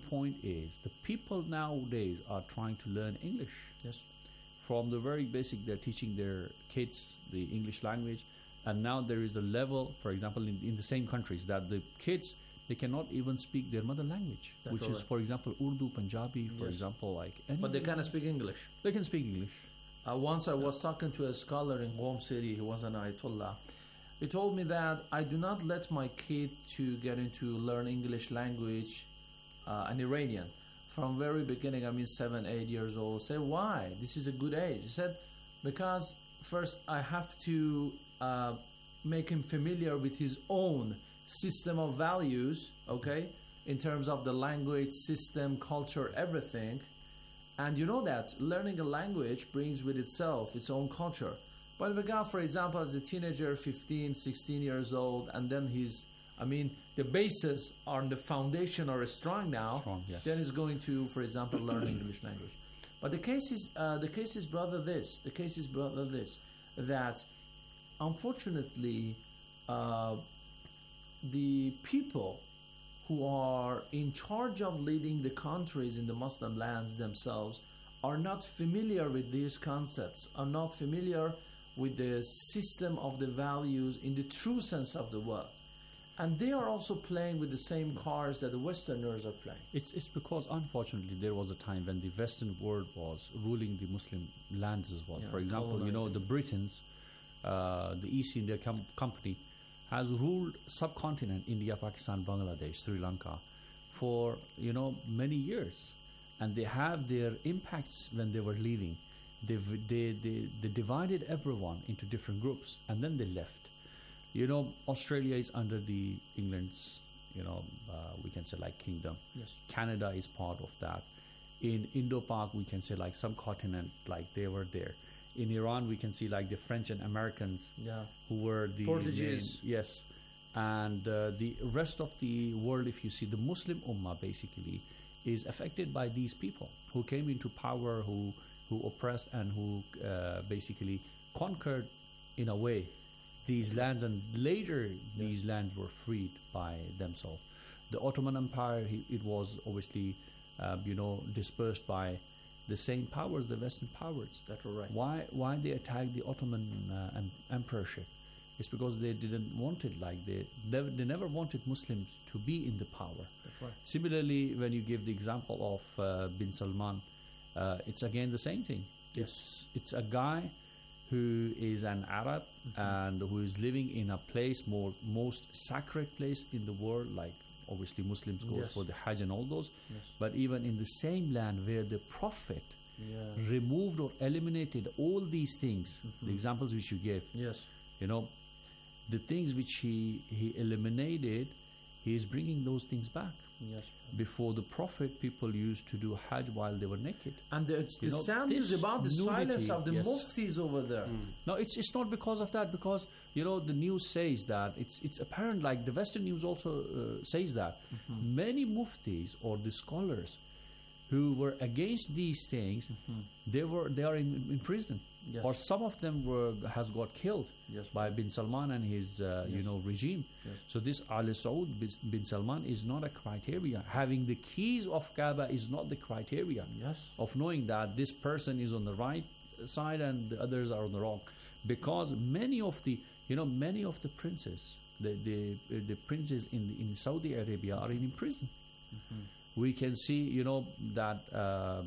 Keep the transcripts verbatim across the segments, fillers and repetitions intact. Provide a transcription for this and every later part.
point is the people nowadays are trying to learn English. Yes. From the very basic, they're teaching their kids the English language, and now there is a level, for example, in, in the same countries, that the kids, they cannot even speak their mother language, That's which right. is, for example, Urdu, Punjabi, for Yes. example, like. Any But they cannot speak English. They can speak English. Uh, once I was talking to a scholar in Qom City, he was an Ayatollah. He told me that I do not let my kid to get into learn English language, uh, an Iranian, from very beginning. I mean, seven, eight years old. Say, why? This is a good age. He said, because first I have to uh, make him familiar with his own system of values, okay, in terms of the language, system, culture, everything. And you know that learning a language brings with itself its own culture. But if a guy, for example, as a teenager, fifteen, sixteen years old, and then he's, I mean, the bases on the foundation are strong now, Strong, yes. then he's going to, for example, learn English language. But the case is, uh, the case is, brother, this. The case is, brother, this. That, unfortunately, uh, the people who are in charge of leading the countries in the Muslim lands themselves are not familiar with these concepts, are not familiar with the system of the values in the true sense of the word. And they are also playing with the same cards that the Westerners are playing. It's it's because, unfortunately, there was a time when the Western world was ruling the Muslim lands as well. Yeah, For example, you know, the Britons, uh, the East India Com- Company, has ruled subcontinent, India, Pakistan, Bangladesh, Sri Lanka, for, you know, many years. And they have their impacts when they were leaving. They've, they, they, they divided everyone into different groups, and then they left. You know, Australia is under the England's, you know, uh, we can say like kingdom. Yes. Canada is part of that. In Indo-Pak, we can say like subcontinent, like they were there. In Iran, we can see like the French and Americans Yeah. who were the Portuguese. main- yes, and uh, the rest of the world, if you see, the Muslim Ummah basically is affected by these people who came into power, who who oppressed and who uh, basically conquered, in a way, these lands, and later these lands were freed by themselves. The Ottoman Empire, he, it was obviously, uh, you know, dispersed by the same powers, the Western powers. That's all right. Why why they attacked the Ottoman uh, em- emperorship? It's because they didn't want it. Like they, they they never wanted Muslims to be in the power. That's right. Similarly, when you give the example of uh, bin Salman, uh, it's again the same thing. Yes. It's it's a guy who is an Arab Mm-hmm. and who is living in a place more most sacred place in the world, like obviously Muslims go Yes. for the Hajj and all those. Yes. But even in the same land where the Prophet Yeah. removed or eliminated all these things, Mhm. the examples which you gave, Yes. you know, the things which he, he eliminated, he is bringing those things back. Yes. Before the Prophet, people used to do Hajj while they were naked. And the, the You know, sound is this about the nudity, silence of the yes. muftis over there. No, it's it's not because of that. Because you know the news says that it's it's apparent. Like the Western news also uh, says that Mm-hmm. many muftis or the scholars who were against these things, they were they are in, in prison, Mm-hmm. Yes. or some of them were has got killed Yes. by bin Salman and his uh, you Yes. know regime. Yes. So this Al Saud bin- bin Salman is not a criteria. Having the keys of Kaaba is not the criteria Yes. of knowing that this person is on the right side and the others are on the wrong, because many of the you know many of the princes, the the, the princes in in Saudi Arabia are in prison. Mm-hmm. We can see you know that uh, uh,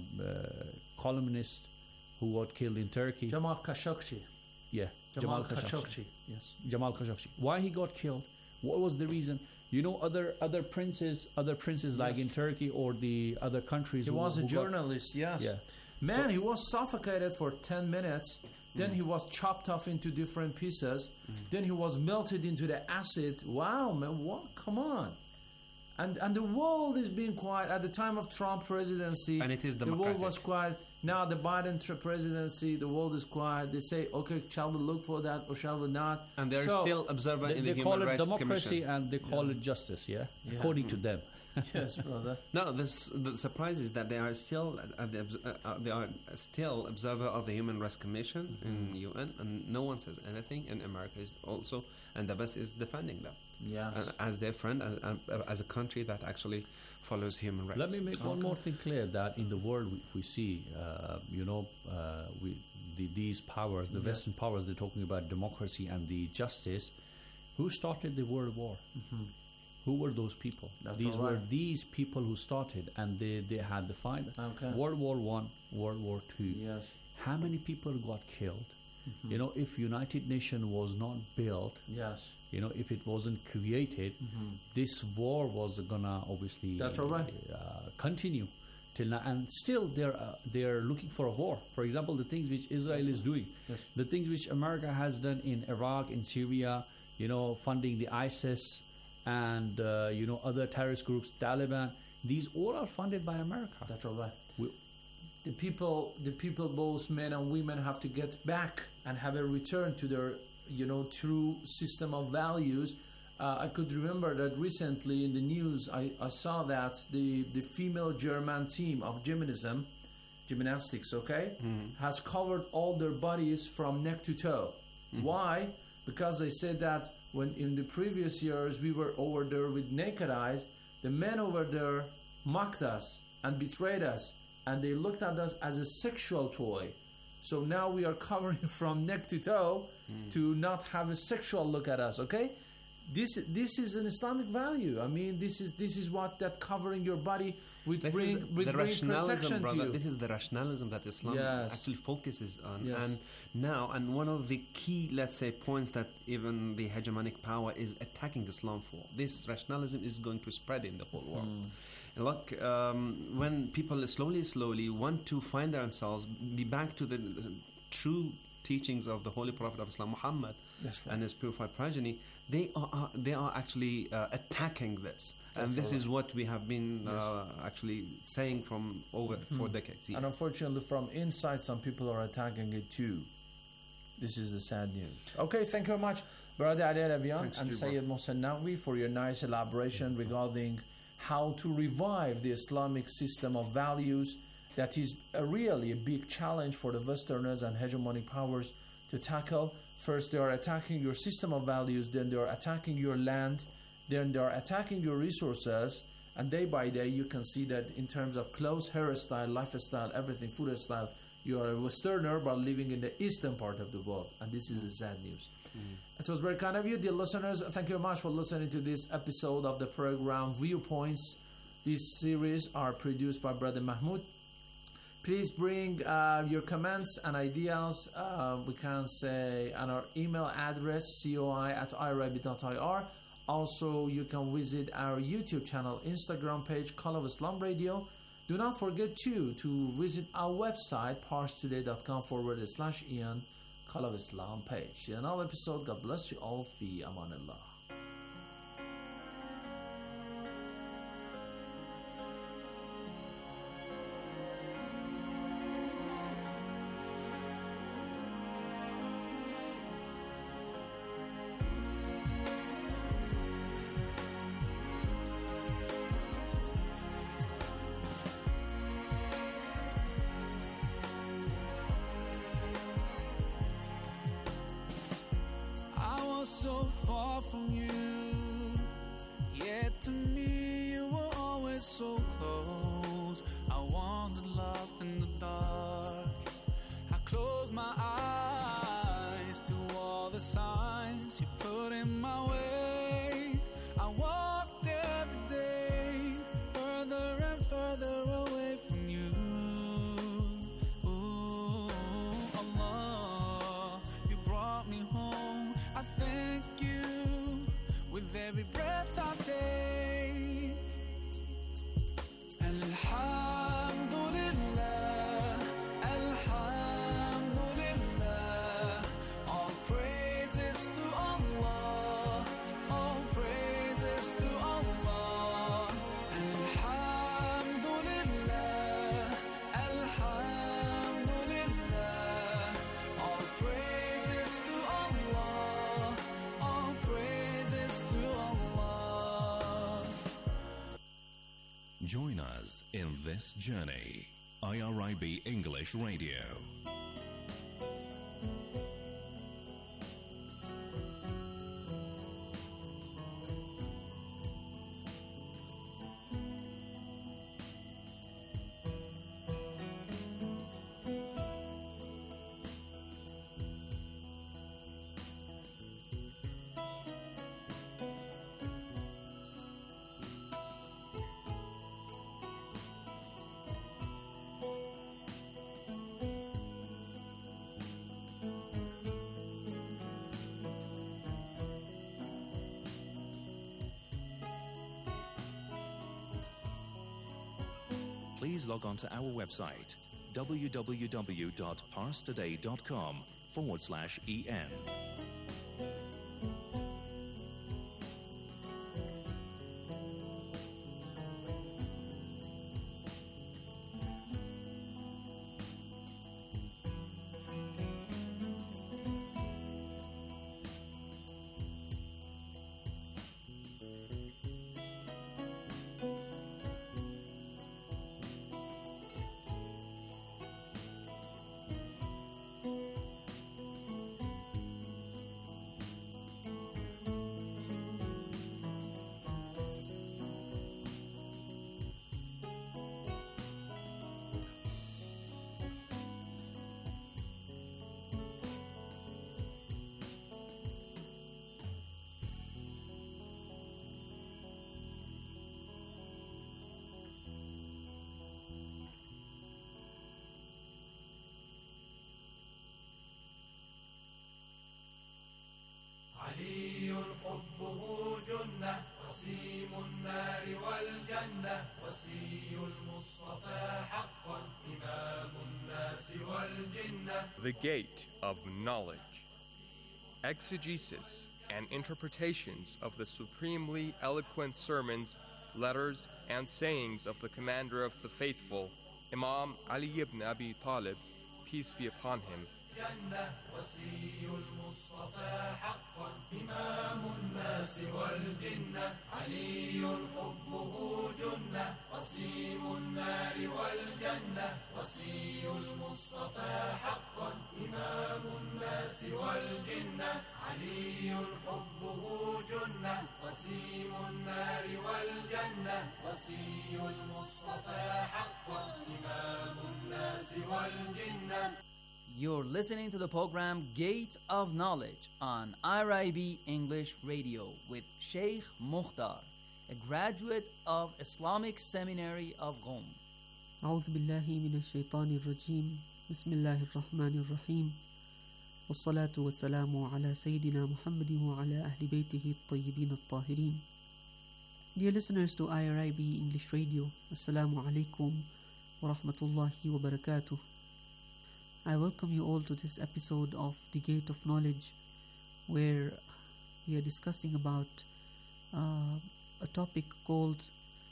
columnist who got killed in Turkey. Jamal Khashoggi. yeah, Jamal, Khashoggi. Khashoggi. Yes. Jamal Khashoggi. Why he got killed? What was the reason? You know, other other princes, other princes like Yes. in Turkey or the other countries. He who- was a who got- journalist, yes. Yeah. Man, So- he was suffocated for ten minutes. Then he was chopped off into different pieces. Then he was melted into the acid. Wow, man, what? Come on. And and the world is being quiet. At the time of Trump presidency, And it is the world democratic. was quiet. Now the Biden tr- presidency, the world is quiet. They say, okay, shall we look for that or shall we not? And they're So, still observant They, in they the call Human it Rights democracy Commission. and they call Yeah. it justice, yeah? Yeah. According to them. Yes, brother. No, this, the surprise is that they are still uh, the, obs- uh, uh, they are still observer of the Human Rights Commission Mm-hmm. in U N, and no one says anything. And America is also, and the West is defending them Yes. uh, as their friend, and uh, uh, as a country that actually follows human rights. Let me make one Okay. more thing clear, that in the world, if we see, uh, you know, uh, we, the, these powers, the Yeah. Western powers, they're talking about democracy and the justice. Who started the World War? Mhm. Who were those people? That's these all were right. these people who started, and they, they had the fight. Okay. World War One, World War Two. Yes. How many people got killed? Mhm. You know, if United Nations was not built, Yes. you know, if it wasn't created, Mhm. this war was gonna obviously That's all right. uh, continue till now, and still they're uh, they're looking for a war. For example, the things which Israel is doing, Yes. the things which America has done in Iraq, in Syria, you know, funding the ISIS and uh, you know, other terrorist groups, Taliban. These all are funded by America. That's all right. We- The people, the people, both men and women, have to get back and have a return to their, you know, true system of values. Uh, I could remember that recently in the news, I, I saw that the, the female German team of gymnasm, gymnastics, okay, Mhm. has covered all their bodies from neck to toe. Mhm. Why? Because they said that when in the previous years we were over there with naked eyes, the men over there mocked us and betrayed us, and they looked at us as a sexual toy. So now we are covering from neck to toe Mm. to not have a sexual look at us. Okay, this this is an Islamic value. I mean, this is this is what that covering your body would This bring, is would the bring rationalism, protection brother. to you. This is the rationalism that Islam Yes. actually focuses on. Yes. And now, and one of the key, let's say, points that even the hegemonic power is attacking Islam for, this rationalism is going to spread in the whole world. Mm. And look, um, when people slowly, slowly want to find themselves, be back to the true teachings of the Holy Prophet of Islam, Muhammad, That's right. and his purified progeny, they are, are they are actually uh, attacking this, and That's this all is what we have been Yes. uh, actually saying from over four Mhm. decades. And unfortunately, from inside, some people are attacking it too. This is the sad news. Okay, thank you very much, Brother Ali Ravian Thanks and to you, Sayyid Mohsen Naqvi, for your nice elaboration regarding how to revive the Islamic system of values that is a really a big challenge for the Westerners and hegemonic powers to tackle. First, they are attacking your system of values, then they are attacking your land, then they are attacking your resources, and day by day you can see that in terms of clothes, hairstyle, lifestyle, everything, food style, you are a Westerner but living in the eastern part of the world, and this is the sad news. It was very kind of you, dear listeners. Thank you very much for listening to this episode of the program Viewpoints. These series are produced by Brother Mahmoud. Please bring uh, your comments and ideas. Uh, we can say on our email address, coi at irabi dot ir. Also, you can visit our YouTube channel, Instagram page, Call of Islam Radio. Do not forget too to visit our website, parstoday.com forward slash Ian, Call of Islam page. In another episode, God bless you all. Fi amanillah. I was so far from you, yet to me you were always so close. I wandered lost in the dark. I closed my eyes to all the signs you put in my way. I walked every day further and further away from you. Ooh, Allah, you brought me home. I thank you with every breath I take. Alhamdulillah, Alhamdulillah. All praises to Allah, all praises to Allah. Alhamdulillah, Alhamdulillah. All praises to Allah, all praises to Allah. in this journey. I R I B English Radio. Please log on to our website, www.parstoday.com forward slash EN. علي حبه جنة وسيم النار والجنة وسي المصطفى حقا إمام الناس والجنة. The Gate of Knowledge. Exegesis and interpretations of the supremely eloquent sermons, letters, and sayings of the Commander of the Faithful, Imam Ali ibn Abi Talib, peace be upon him. جنة وسي المصطفى حقا إمام الناس والجنة علي حبه جنة وسيم النار والجنة وسي المصطفى حقا إمام الناس والجنة علي حبه جنة وسيم النار والجنة وسي المصطفى حقا إمام الناس والجنة. You're listening to the program Gate of Knowledge on I R I B English Radio with Sheikh Mukhtar, a graduate of Islamic Seminary of Qom. أعوذ بالله من الشيطان الرجيم بسم الله الرحمن الرحيم والصلاة والسلام على سيدنا محمد وعلى أهل بيته الطيبين الطاهرين. Dear listeners to I R I B English Radio, Assalamu alaikum wa rahmatullahi wa barakatuh. I welcome you all to this episode of The Gate of Knowledge, where we are discussing about uh, a topic called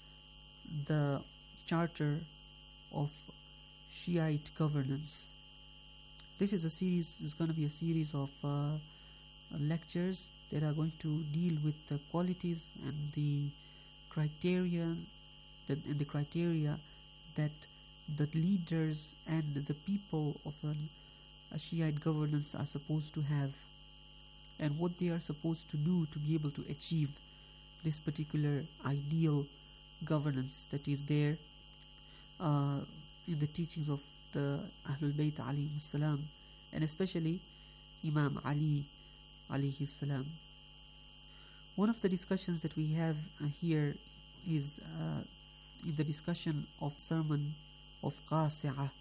the Charter of Shiite Governance. This is a series, is going to be a series of uh, lectures that are going to deal with the qualities and the criteria that, and the criteria that the leaders and the people of an, a Shiite governance are supposed to have, and what they are supposed to do to be able to achieve this particular ideal governance that is there uh, in the teachings of the Ahlul Bayt alayhi salam, and especially Imam Ali alayhi salam. One of the discussions that we have uh, here is uh, in the discussion of sermon of Qasi'ah.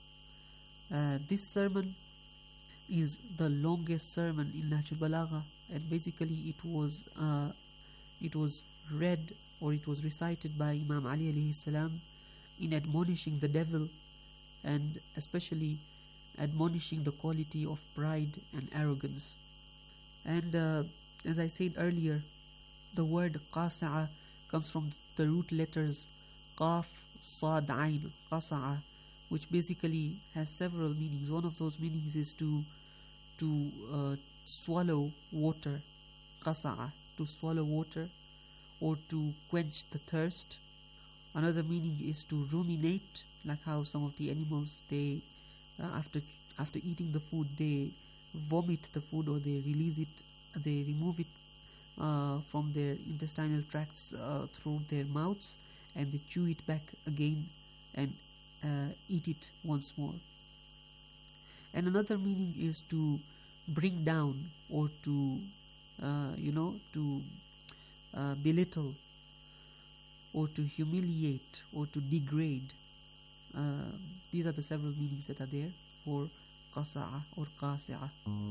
Uh, this sermon is the longest sermon in Nahjul Balagha, and basically it was uh, it was read or it was recited by Imam Ali alayhi salam in admonishing the devil, and especially admonishing the quality of pride and arrogance. And uh, as I said earlier, the word Qasi'ah comes from the root letters Qaf, Sad, Ain, Qasa'a, which basically has several meanings. One of those meanings is to to uh, swallow water, Qasa'a, to swallow water, or to quench the thirst. Another meaning is to ruminate, like how some of the animals, they uh, after after eating the food, they vomit the food, or they release it, they remove it uh, from their intestinal tracts uh, through their mouths, and they chew it back again and uh, eat it once more. And another meaning is to bring down, or to uh, you know to uh, belittle, or to humiliate, or to degrade. Uh, these are the several meanings that are there for qasa'a or qasi'a.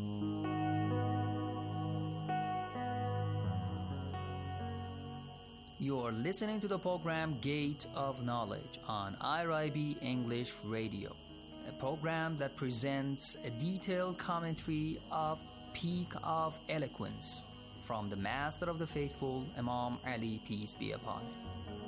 You're listening to the program Gate of Knowledge on I R I B English Radio, a program that presents a detailed commentary of Peak of Eloquence from the Master of the Faithful, Imam Ali, peace be upon him.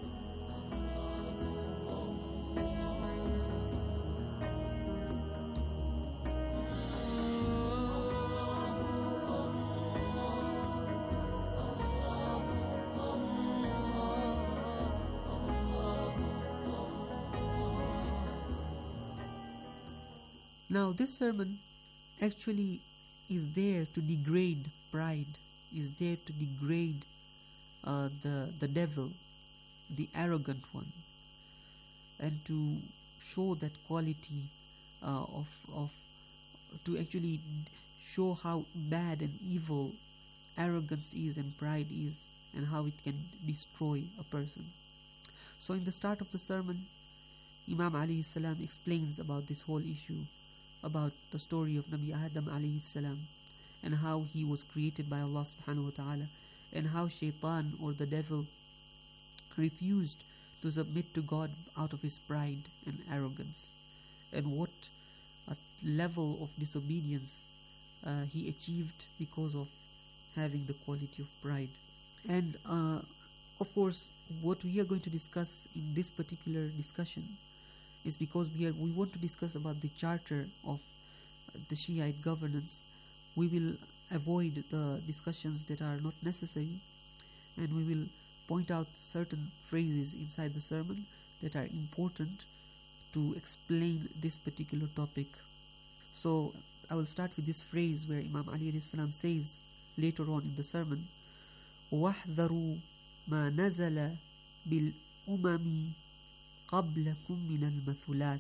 Now, this sermon actually is there to degrade pride, is there to degrade uh, the the devil, the arrogant one, and to show that quality uh, of of to actually show how bad and evil arrogance is and pride is, and how it can destroy a person. So, in the start of the sermon, Imam alayhi salam explains about this whole issue, about the story of Nabi Adam alayhi salam, and how he was created by Allah subhanahu wa ta'ala, and how shaitan, or the devil, refused to submit to God out of his pride and arrogance, and what a level of disobedience uh, he achieved because of having the quality of pride. And uh, of course, what we are going to discuss in this particular discussion is because we are we want to discuss about the charter of the Shiite governance. We will avoid the discussions that are not necessary, and we will point out certain phrases inside the sermon that are important to explain this particular topic. So I will start with this phrase where Imam Ali alayhi salam says later on in the sermon, وَاحْذَرُوا مَا نَزَلَ بِالْأُمَمِ قَبْلَكُمْ مِنَ الْمَثُلَاتِ.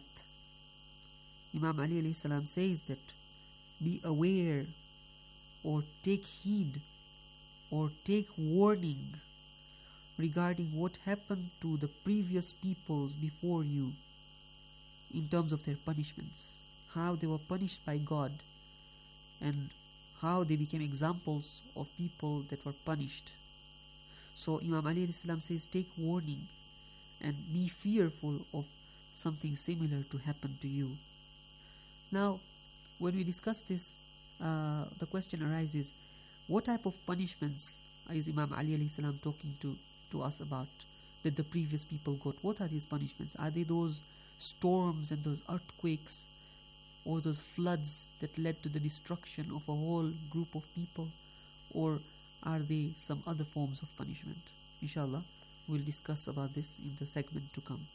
Imam Ali alayhi salam says that be aware, or take heed, or take warning regarding what happened to the previous peoples before you in terms of their punishments, how they were punished by God, and how they became examples of people that were punished. So Imam Ali alayhi salam says, take warning and be fearful of something similar to happen to you. Now, when we discuss this, uh, the question arises, what type of punishments is Imam Ali alayhi salam talking to, to us about that the previous people got? What are these punishments? Are they those storms and those earthquakes, or those floods that led to the destruction of a whole group of people? Or are they some other forms of punishment? Inshallah, we'll discuss about this in the segment to come.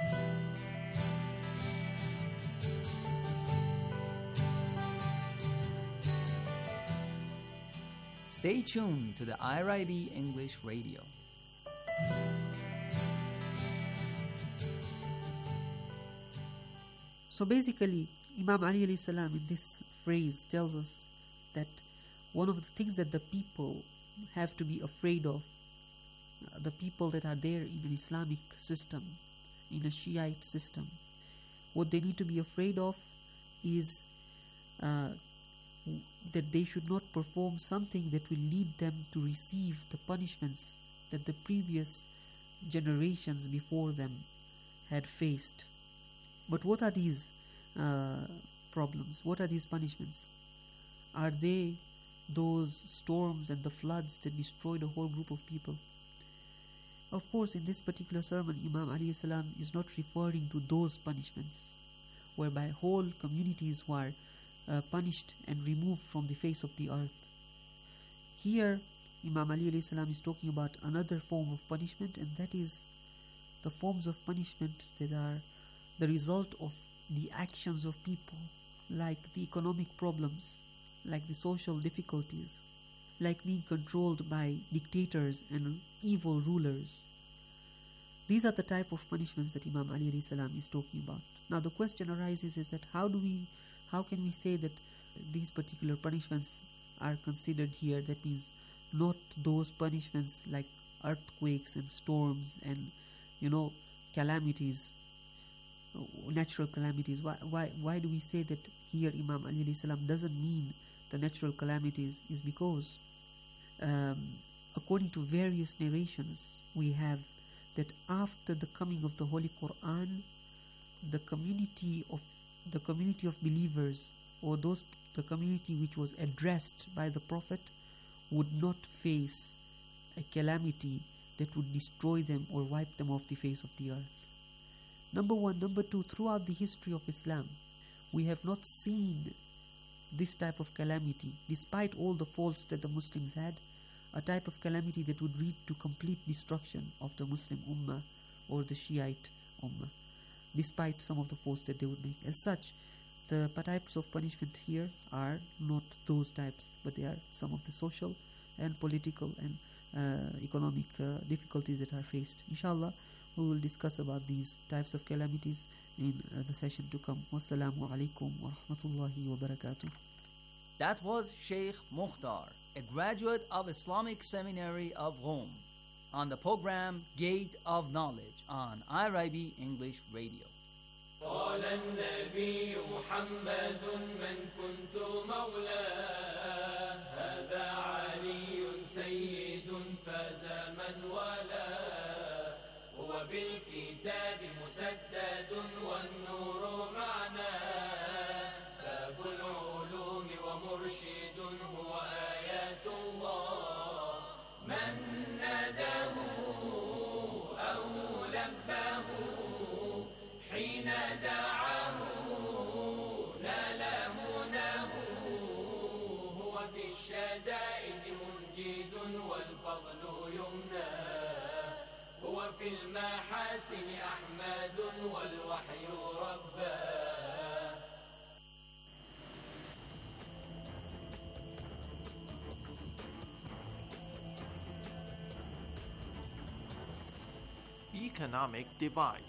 Stay tuned to the I R I B English Radio. So basically, Imam Ali alayhi salam in this phrase tells us that one of the things that the people have to be afraid of, uh, the people that are there in an Islamic system, in a Shiite system, what they need to be afraid of is uh, that they should not perform something that will lead them to receive the punishments that the previous generations before them had faced. But what are these uh, problems? What are these punishments? Are they those storms and the floods that destroyed a whole group of people? Of course, in this particular sermon, Imam alayhi salam is not referring to those punishments whereby whole communities were uh, punished and removed from the face of the earth. Here, Imam Ali alayhi salam is talking about another form of punishment, and that is the forms of punishment that are the result of the actions of people, like the economic problems, like the social difficulties, like being controlled by dictators and evil rulers. These are the type of punishments that Imam Ali alayhi salam is talking about. Now the question arises is that how do we, how can we say that these particular punishments are considered here? That means not those punishments like earthquakes and storms and, you know, calamities, natural calamities. Why, why, why do we say that here Imam Ali alayhi salam doesn't mean the natural calamities? Is because um, according to various narrations we have that after the coming of the Holy Quran, the community of the community of believers, or those the community which was addressed by the Prophet, would not face a calamity that would destroy them or wipe them off the face of the earth. Number one. Number two, throughout the history of Islam, we have not seen this type of calamity, despite all the faults that the Muslims had, a type of calamity that would lead to complete destruction of the Muslim Ummah or the Shiite Ummah, despite some of the faults that they would make. As such, the types of punishment here are not those types, but they are some of the social and political and uh, economic uh, difficulties that are faced. Inshallah, we will discuss about these types of calamities in uh, the session to come. Wassalamu alaikum wa rahmatullahi wa barakatuh. That was Sheikh Mukhtar, a graduate of Islamic Seminary of Rome, on the program Gate of Knowledge on I R I B English Radio. قال النبي محمد من كنت مولاه هذا علي سيد فاز من والاه هو بالكتاب مسدد والنور معناه باب العلوم ومرشد هو آيات الله من ناداه أو لباه حين دعاه نال مناه هو في الشدائد منجد والفضل يمناه هو في المحاسن أحمد والوحي رباه. Economic divide.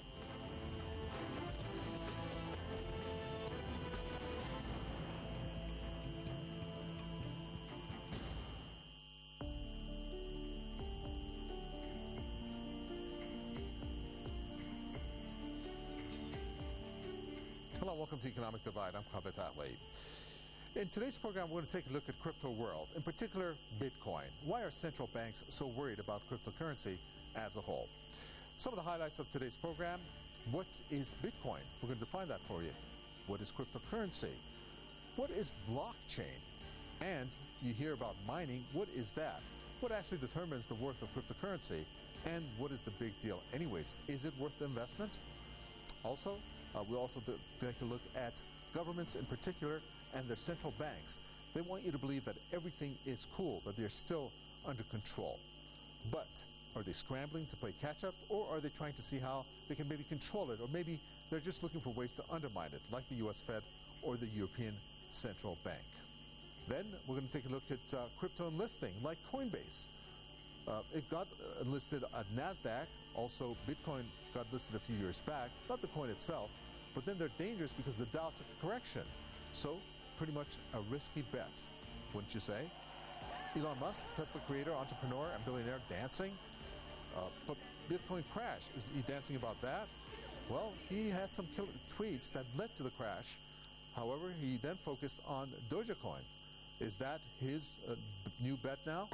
Hello, welcome to Economic Divide. I'm Kavit Atlee. In today's program, we're going to take a look at crypto world, in particular Bitcoin. Why are central banks so worried about cryptocurrency as a whole? Some of the highlights of today's program: what is Bitcoin? We're going to define that for you. What is cryptocurrency? What is blockchain? And you hear about mining. What is that? What actually determines the worth of cryptocurrency? And what is the big deal anyways? Is it worth the investment? Also, uh, we'll also do, take a look at governments in particular and their central banks. They want you to believe that everything is cool, that they're still under control. But are they scrambling to play catch-up, or are they trying to see how they can maybe control it, or maybe they're just looking for ways to undermine it, like the U S Fed or the European Central Bank? Then we're going to take a look at uh, crypto enlisting, like Coinbase. Uh, it got enlisted at NASDAQ. Also, Bitcoin got listed a few years back, not the coin itself, but then they're dangerous because the Dow took a correction. So, pretty much a risky bet, wouldn't you say? Elon Musk, Tesla creator, entrepreneur, and billionaire, dancing. Uh, but Bitcoin crash, is he dancing about that? Well, he had some killer tweets that led to the crash. However, he then focused on Dogecoin. Is that his uh, b- new bet now?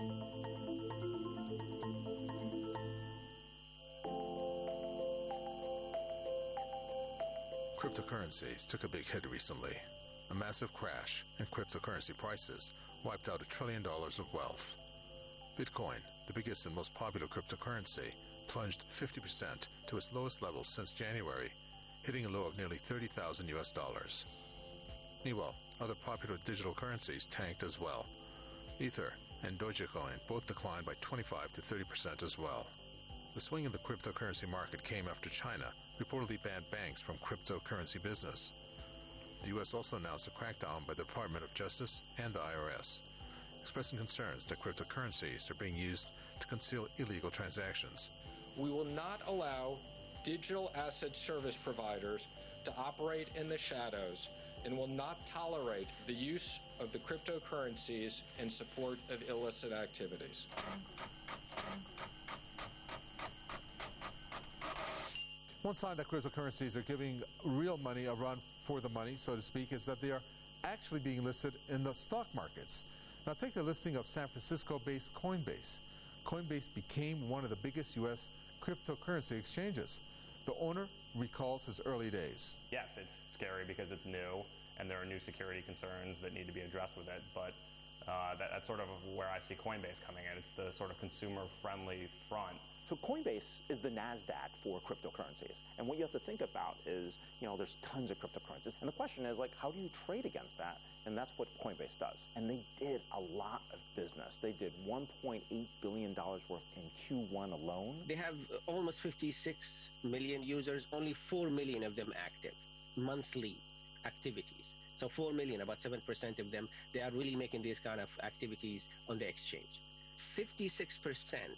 Cryptocurrencies took a big hit recently. A massive crash in cryptocurrency prices wiped out a trillion dollars of wealth. Bitcoin, the biggest and most popular cryptocurrency, plunged fifty percent to its lowest level since January, hitting a low of nearly thirty thousand U S dollars. Meanwhile, other popular digital currencies tanked as well. Ether and Dogecoin both declined by twenty-five to thirty percent as well. The swing in the cryptocurrency market came after China reportedly banned banks from cryptocurrency business. The U S also announced a crackdown by the Department of Justice and the I R S, expressing concerns that cryptocurrencies are being used to conceal illegal transactions. We will not allow digital asset service providers to operate in the shadows and will not tolerate the use of the cryptocurrencies in support of illicit activities. One sign that cryptocurrencies are giving real money a run for the money, so to speak, is that they are actually being listed in the stock markets. Now take the listing of San Francisco-based Coinbase. Coinbase became one of the biggest U S cryptocurrency exchanges. The owner recalls his early days. Yes, it's scary because it's new and there are new security concerns that need to be addressed with it, but uh, that, that's sort of where I see Coinbase coming in. It's the sort of consumer-friendly front. So Coinbase is the NASDAQ for cryptocurrencies. And what you have to think about is, you know, there's tons of cryptocurrencies. And the question is, like, how do you trade against that? And that's what Coinbase does. And they did a lot of business. They did one point eight billion dollars worth in Q one alone. They have almost fifty-six million users, only four million of them active, monthly activities. So four million, about seven percent of them, they are really making these kind of activities on the exchange. fifty-six percent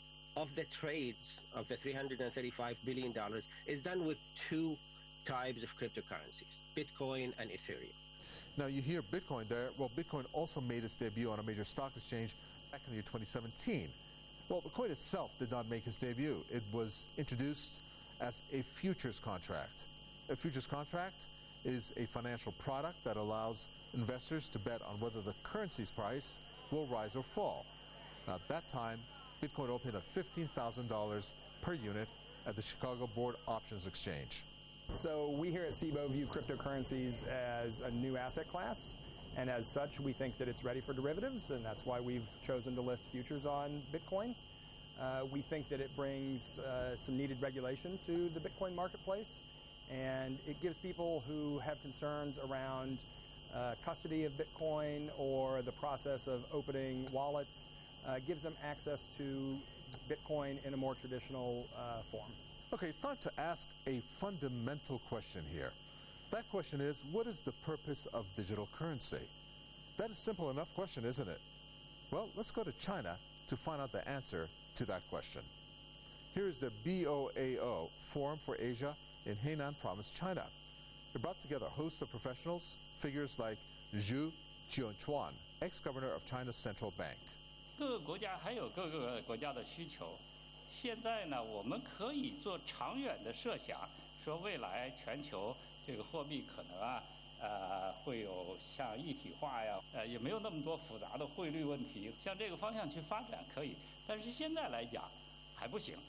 of the trades of the three hundred thirty-five billion dollars is done with two types of cryptocurrencies, Bitcoin and Ethereum. Now you hear Bitcoin there. Well, Bitcoin also made its debut on a major stock exchange back in the year twenty seventeen. Well, the coin itself did not make its debut. It was introduced as a futures contract. A futures contract is a financial product that allows investors to bet on whether the currency's price will rise or fall. Now, at that time, Bitcoin opened at fifteen thousand dollars per unit at the Chicago Board Options Exchange. So we here at C B O view cryptocurrencies as a new asset class, and as such, we think that it's ready for derivatives, and that's why we've chosen to list futures on Bitcoin. Uh, we think that it brings uh, some needed regulation to the Bitcoin marketplace, and it gives people who have concerns around uh, custody of Bitcoin or the process of opening wallets, uh, gives them access to Bitcoin in a more traditional uh, form. Okay, it's time to ask a fundamental question here. That question is, what is the purpose of digital currency? That is a simple enough question, isn't it? Well, let's go to China to find out the answer to that question. Here is the B O A O, Forum for Asia in Henan Province, China. They brought together a host of professionals, figures like Zhu Jianchuan, ex-governor of China's central bank. 各个国家还有各个国家的需求。现在呢，我们可以做长远的设想，说未来全球这个货币可能啊，呃，会有像一体化呀，呃，也没有那么多复杂的汇率问题，向这个方向去发展可以，但是现在来讲还不行。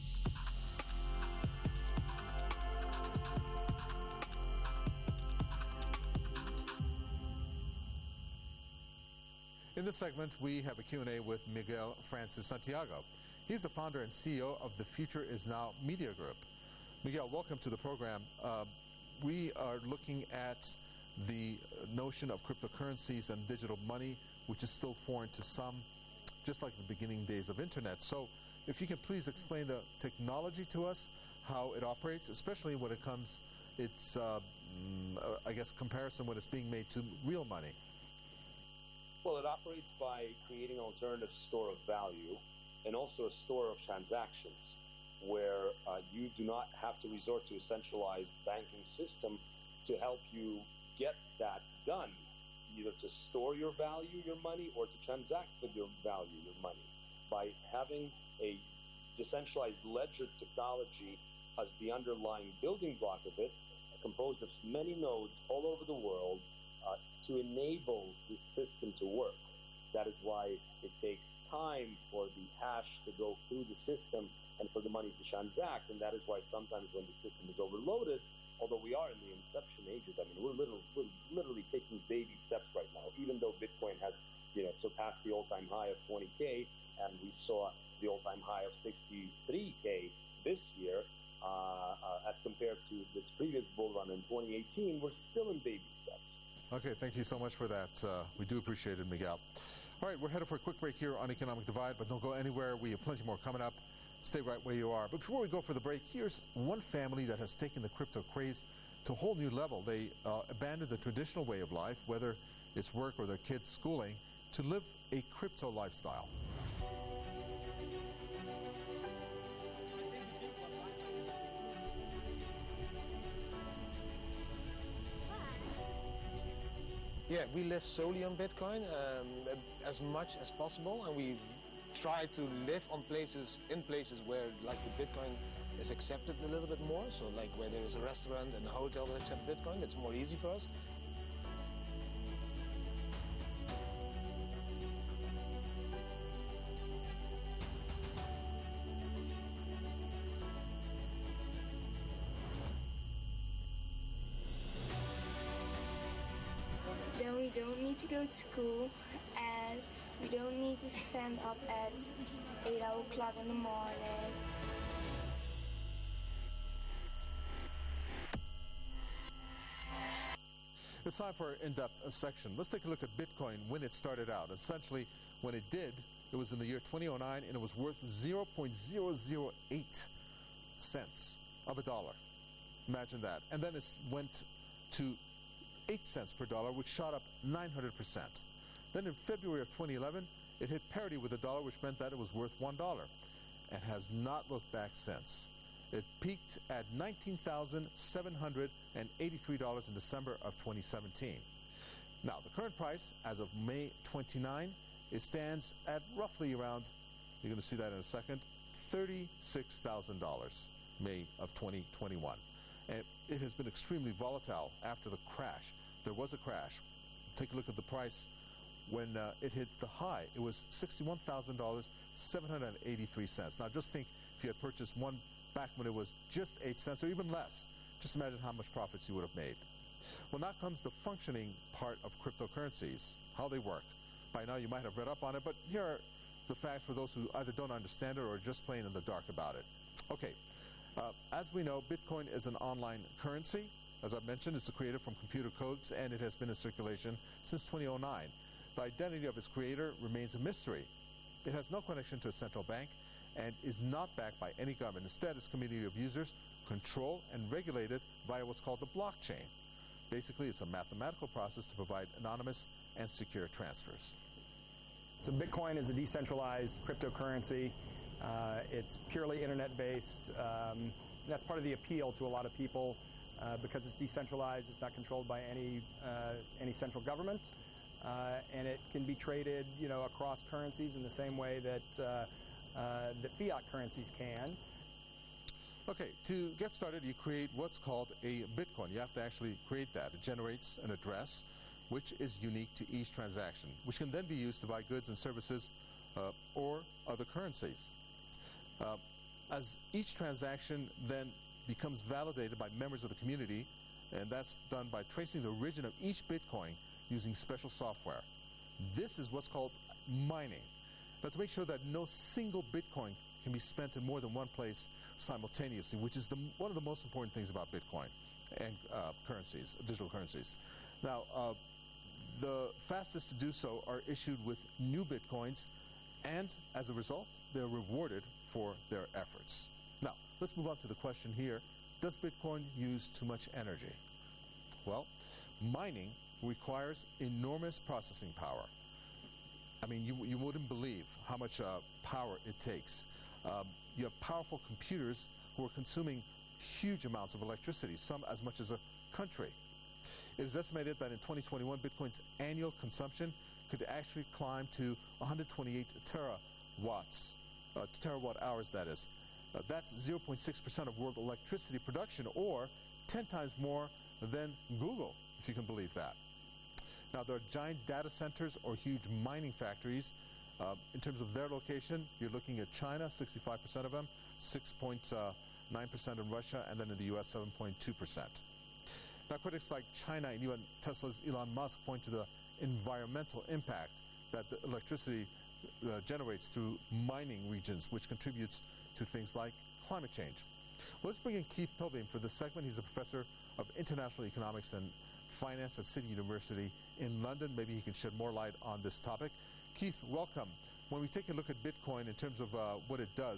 In this segment, we have a Q and A with Miguel Francis Santiago. He's the founder and C E O of the Future Is Now Media Group. Miguel, welcome to the program. Uh, we are looking at the notion of cryptocurrencies and digital money, which is still foreign to some, just like the beginning days of Internet. So if you can please explain the technology to us, how it operates, especially when it comes, it's, uh, mm, uh, I guess, comparison when it's being made to real money. Well, it operates by creating an alternative store of value and also a store of transactions where uh, you do not have to resort to a centralized banking system to help you get that done, either to store your value, your money, or to transact with your value, your money. By having a decentralized ledger technology as the underlying building block of it, composed of many nodes all over the world, uh, to enable this system to work. That is why it takes time for the hash to go through the system and for the money to transact, and that is why sometimes when the system is overloaded, although we are in the inception ages, I mean, we're literally, we're literally taking baby steps right now, even though Bitcoin has, you know, surpassed the all-time high of twenty K, and we saw the all-time high of sixty-three K this year, uh, uh, as compared to its previous bull run in twenty eighteen, we're still in baby steps. Okay, thank you so much for that. Uh, we do appreciate it, Miguel. All right, we're headed for a quick break here on Economic Divide, but don't go anywhere. We have plenty more coming up. Stay right where you are. But before we go for the break, here's one family that has taken the crypto craze to a whole new level. They uh, abandoned the traditional way of life, whether it's work or their kids' schooling, to live a crypto lifestyle. Yeah, we live solely on Bitcoin um, as much as possible, and we've tried to live on places, in places where like the Bitcoin is accepted a little bit more. So like where there is a restaurant and a hotel that accept Bitcoin, that's more easy for us. Then we don't need to go to school, and we don't need to stand up at eight o'clock in the morning. It's time for our in-depth section. Let's take a look at Bitcoin when it started out. Essentially, when it did, it was in the year twenty oh nine, and it was worth zero point zero zero eight cents of a dollar. Imagine that. And then it went to eight cents per dollar, which shot up nine hundred percent. Then in February of twenty eleven, it hit parity with the dollar, which meant that it was worth one dollar, and has not looked back since. It peaked at nineteen thousand seven hundred eighty-three dollars in December of twenty seventeen. Now, the current price, as of May twenty-ninth, it stands at roughly around, you're going to see that in a second, thirty-six thousand dollars, May of twenty twenty-one. And it has been extremely volatile after the crash. There was a crash. Take a look at the price when uh, it hit the high. It was sixty-one thousand seven hundred eighty-three dollars. Now, just think if you had purchased one back when it was just eight cents or even less, just imagine how much profits you would have made. Well, now comes the functioning part of cryptocurrencies, how they work. By now, you might have read up on it, but here are the facts for those who either don't understand it or are just plain in the dark about it. Okay. Uh, as we know, Bitcoin is an online currency. As I've mentioned, it's created from computer codes, and it has been in circulation since twenty oh nine. The identity of its creator remains a mystery. It has no connection to a central bank and is not backed by any government. Instead, its community of users control and regulate it via what's called the blockchain. Basically, it's a mathematical process to provide anonymous and secure transfers. So Bitcoin is a decentralized cryptocurrency. Uh, it's purely internet-based. Um, that's part of the appeal to a lot of people uh, because it's decentralized. It's not controlled by any uh, any central government, uh, and it can be traded, you know, across currencies in the same way that uh, uh, the fiat currencies can. Okay, to get started, you create what's called a Bitcoin. You have to actually create that. It generates an address, which is unique to each transaction, which can then be used to buy goods and services uh, or other currencies. Uh, as each transaction then becomes validated by members of the community, and that's done by tracing the origin of each Bitcoin using special software. This is what's called mining. Now, to make sure that no single Bitcoin can be spent in more than one place simultaneously, which is the, one of the most important things about Bitcoin and uh, currencies, digital currencies. Now, uh, the fastest to do so are issued with new Bitcoins, and as a result, they're rewarded for their efforts. Now, let's move on to the question here. Does Bitcoin use too much energy? Well, mining requires enormous processing power. I mean, you, you wouldn't believe how much uh, power it takes. Um, you have powerful computers who are consuming huge amounts of electricity, some as much as a country. It is estimated that in twenty twenty-one, Bitcoin's annual consumption could actually climb to one hundred twenty-eight terawatts, uh, terawatt hours, that is. Uh, that's zero point six percent of world electricity production, or ten times more than Google, if you can believe that. Now, there are giant data centers or huge mining factories. Uh, in terms of their location, you're looking at China, sixty-five percent of them, six point nine percent in Russia, and then in the U S, seven point two percent. Now, critics like China and even Tesla's Elon Musk point to the environmental impact that the electricity uh, generates through mining regions, which contributes to things like climate change. Well, let's bring in Keith Pilbeam for this segment. He's a professor of international economics and finance at City University in London. Maybe he can shed more light on this topic. Keith, welcome. When we take a look at Bitcoin in terms of uh, what it does,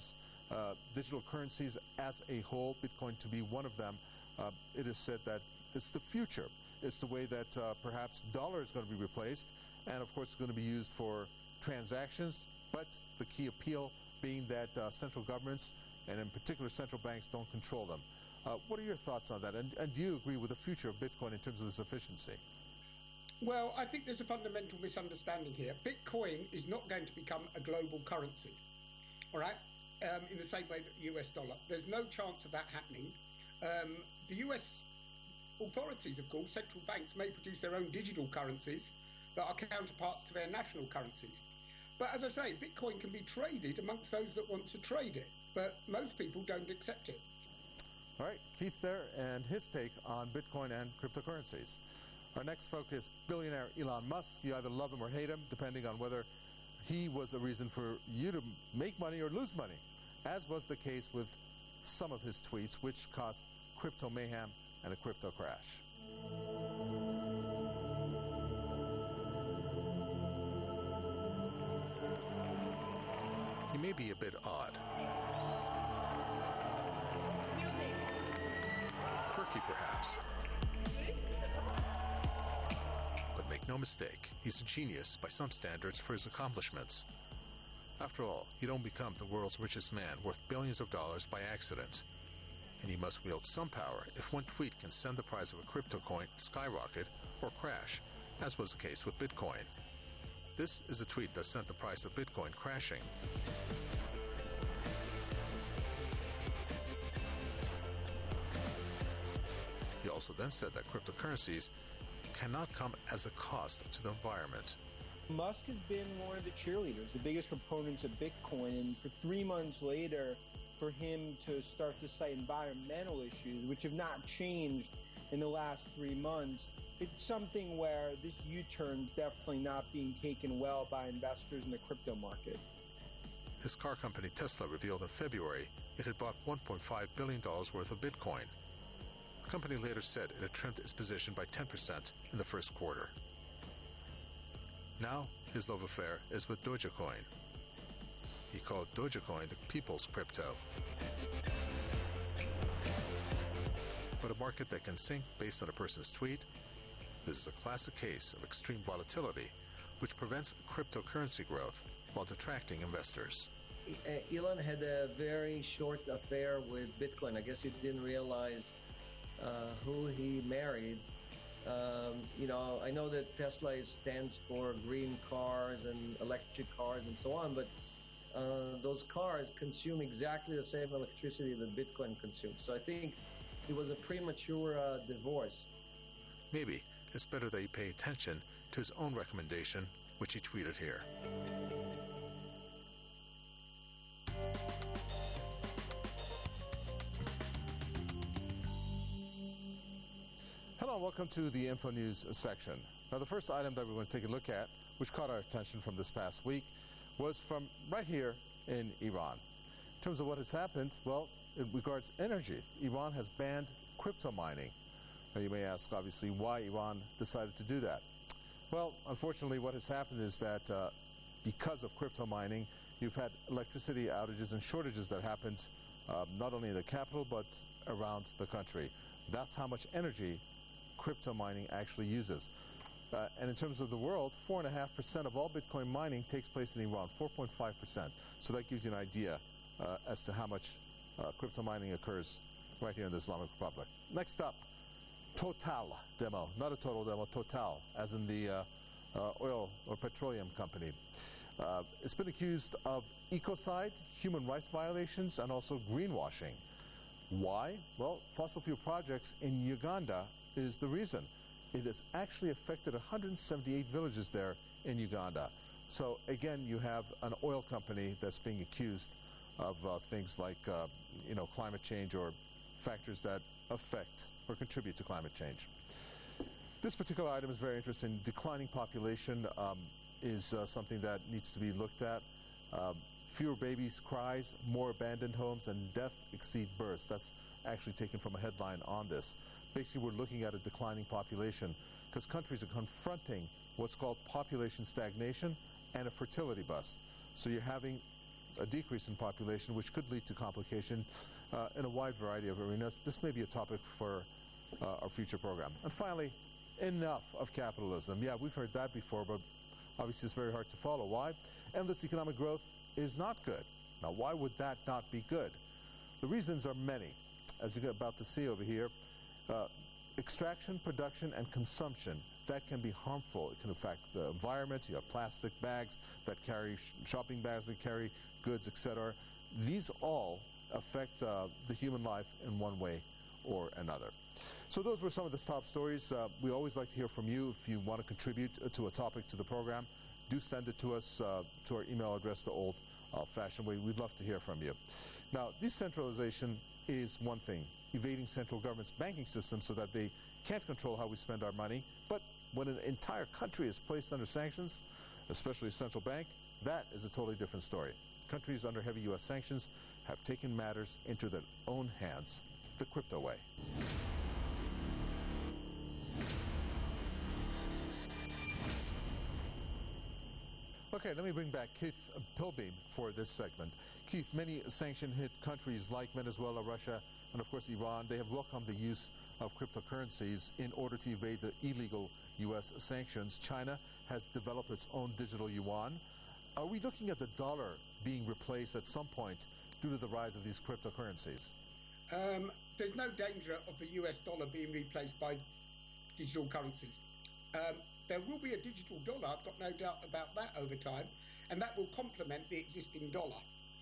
uh, digital currencies as a whole, Bitcoin to be one of them. Uh, it is said that it's the future. It's the way that uh, perhaps dollar is going to be replaced, and of course it's going to be used for transactions, but the key appeal being that uh, central governments, and in particular central banks, don't control them. Uh, what are your thoughts on that? And, and do you agree with the future of Bitcoin in terms of its efficiency? Well, I think there's a fundamental misunderstanding here. Bitcoin is not going to become a global currency, all right, um, in the same way that the U S dollar. There's no chance of that happening. Um, the U S authorities, of course, central banks may produce their own digital currencies that are counterparts to their national currencies. But as I say, Bitcoin can be traded amongst those that want to trade it, but most people don't accept it. All right, Keith there and his take on Bitcoin and cryptocurrencies. Our next focus, billionaire Elon Musk. You either love him or hate him, depending on whether he was a reason for you to make money or lose money, as was the case with some of his tweets, which caused crypto mayhem and a crypto crash. He may be a bit odd, quirky perhaps, but make no mistake, he's a genius by some standards for his accomplishments. After all, you don't become the world's richest man worth billions of dollars by accident, and he must wield some power if one tweet can send the price of a crypto coin skyrocket or crash, as was the case with Bitcoin. This is the tweet that sent the price of Bitcoin crashing. He also then said that cryptocurrencies cannot come as a cost to the environment. Musk has been one of the cheerleaders, the biggest proponents of Bitcoin, and for three months later, for him to start to cite environmental issues, which have not changed in the last three months, it's something where this U-turn is definitely not being taken well by investors in the crypto market. His car company Tesla revealed in February it had bought one point five billion dollars worth of Bitcoin. The company later said it had trimmed its position by ten percent in the first quarter. Now, his love affair is with Dogecoin. He called Dogecoin the people's crypto. But a market that can sink based on a person's tweet? This is a classic case of extreme volatility, which prevents cryptocurrency growth while detracting investors. Elon had a very short affair with Bitcoin. I guess he didn't realize uh, who he married. Um, you know, I know that Tesla stands for green cars and electric cars and so on, but uh, those cars consume exactly the same electricity that Bitcoin consumes. So I think it was a premature uh, divorce. Maybe it's better that you pay attention to his own recommendation, which he tweeted here. Hello, welcome to the Info News section. Now, the first item that we're going to take a look at, which caught our attention from this past week, was from right here in Iran. In terms of what has happened, well, in regards to energy, Iran has banned crypto mining. Now, you may ask, obviously, why Iran decided to do that. Well, unfortunately, what has happened is that uh, because of crypto mining, you've had electricity outages and shortages that happened uh, not only in the capital, but around the country. That's how much energy crypto mining actually uses. Uh, and in terms of the world, four point five percent of all Bitcoin mining takes place in Iran, four point five percent. So that gives you an idea uh, as to how much uh, crypto mining occurs right here in the Islamic Republic. Next up, Total demo, not a total demo, Total, as in the uh, uh, oil or petroleum company. Uh, it's been accused of ecocide, human rights violations, and also greenwashing. Why? Well, fossil fuel projects in Uganda is the reason. It has actually affected one hundred seventy-eight villages there in Uganda. So again, you have an oil company that's being accused of uh, things like uh, you know, climate change or factors that affect or contribute to climate change. This particular item is very interesting. Declining population um, is uh, something that needs to be looked at. Uh, fewer babies' cries, more abandoned homes, and deaths exceed births. That's actually taken from a headline on this. Basically, we're looking at a declining population because countries are confronting what's called population stagnation and a fertility bust. So you're having a decrease in population, which could lead to complication uh, in a wide variety of arenas. This may be a topic for uh, our future program. And finally, enough of capitalism. Yeah, we've heard that before, but obviously it's very hard to follow. Why? Endless economic growth is not good. Now, why would that not be good? The reasons are many, as you're about to see over here. Uh, extraction, production, and consumption, that can be harmful. It can affect the environment. You have plastic bags that carry, sh- shopping bags that carry goods, et cetera. These all affect uh, the human life in one way or another. So those were some of the top stories. Uh, we always like to hear from you. If you want to contribute to a topic to the program, do send it to us, uh, to our email address, the old-fashioned way. We'd love to hear from you. Now, decentralization is one thing, evading central government's banking system so that they can't control how we spend our money. But when an entire country is placed under sanctions, especially a central bank, that is a totally different story. Countries under heavy U S sanctions have taken matters into their own hands, the crypto way. Okay, let me bring back Keith Pilbeam for this segment. Keith, many sanction-hit countries like Venezuela, Russia, and of course Iran, they have welcomed the use of cryptocurrencies in order to evade the illegal U S sanctions. China has developed its own digital yuan. Are we looking at the dollar being replaced at some point due to the rise of these cryptocurrencies? Um, there's no danger of the U S dollar being replaced by digital currencies. Um, there will be a digital dollar, I've got no doubt about that over time, and that will complement the existing dollar,